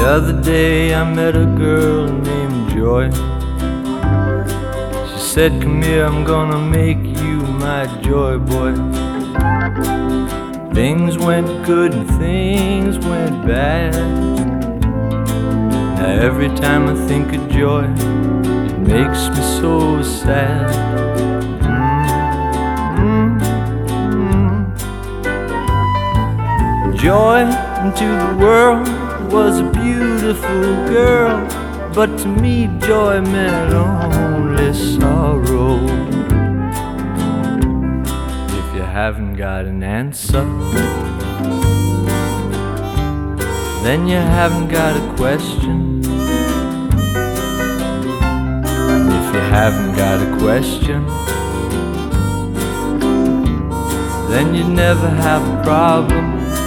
The other day I met a girl named Joy. She said, come here, I'm gonna make you my joy boy. Things went good and things went bad. Now every time I think of Joy, it makes me so sad. Joy into the world was a beautiful girl, but to me joy meant only sorrow. If you haven't got an answer, then you haven't got a question. If you haven't got a question, then you never have a problem.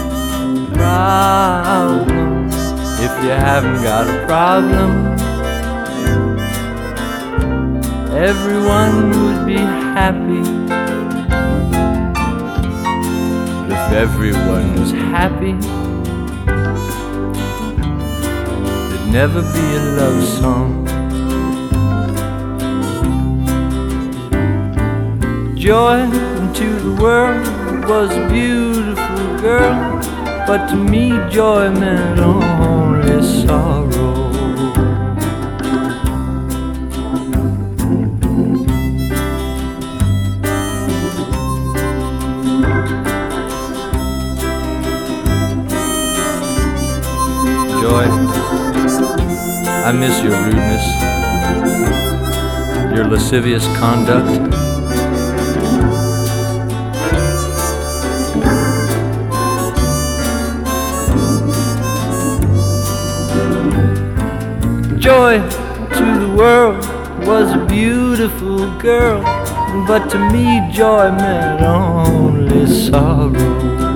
If you haven't got a problem, everyone would be happy. If everyone was happy, there'd never be a love song. Joy into the world was a beautiful girl, but to me joy meant only sorrow. Joy, I miss your rudeness, your lascivious conduct. Joy to the world was a beautiful girl, but to me joy meant only sorrow.